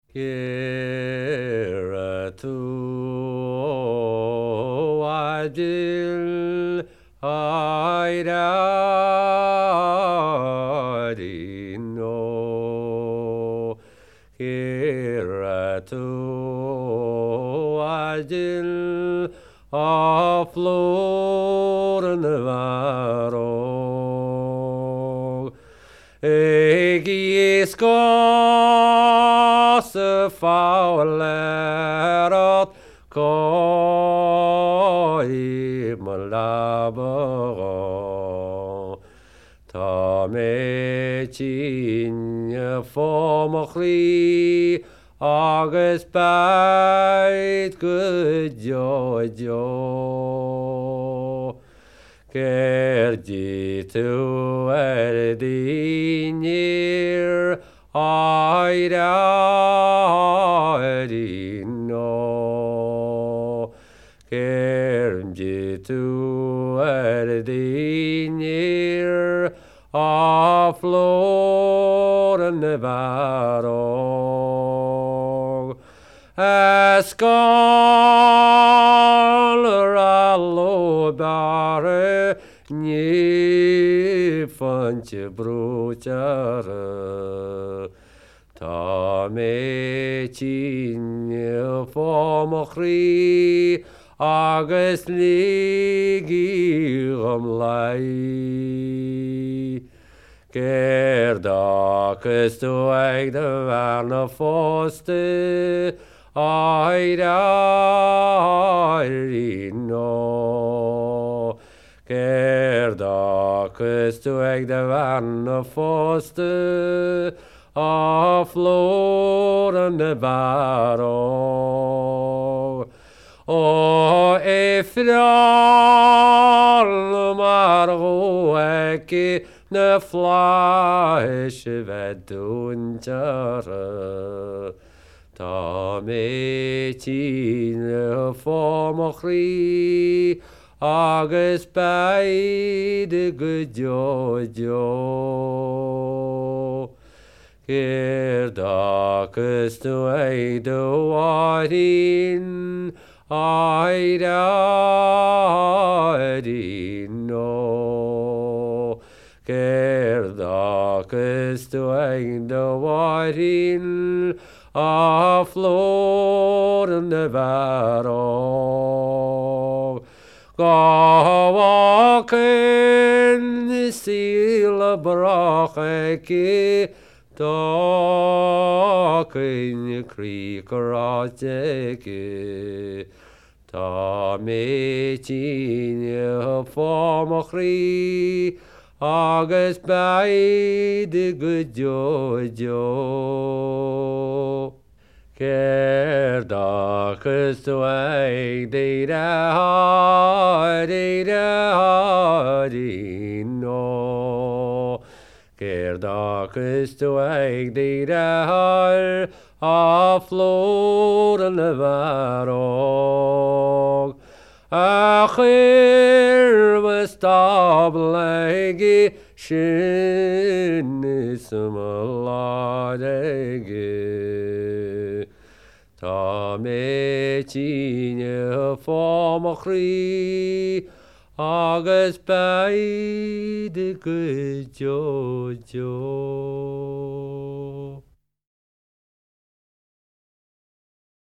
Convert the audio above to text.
Kira tu adil aidadino. Kira tu adil aflor navarog. Egi skos faulerat koi malabo. Ta me chin fomachri agus bait good jojo. Kerdi tu erdinir aidadino. Kerdi tu erdinir aflor navarog. Eskal alobare ni fanche bruchare. Ta me chin fomachri agus ligi lai. Gerdakus tu eg de varna foste aidadino. Gerdakus tu eg de varna foste aflor nevaro. O efral margo eki ne fleisch veduntere. Ta me chin fomachri agus beide good jojo. Gerdakus tu eido arin aidadino. Gerdakus tu eido arin aflor nevaro. Gawaken sila bracheki Takin krikarajeke. Ta me chin fomachri agus beide good jojo. Gerdakus tu eg deidadino. Gerdakus tu eg deidad aflor navarog. Achir vestablegi shinismaladegi. Ta me chin fomachri agus beide good jojo.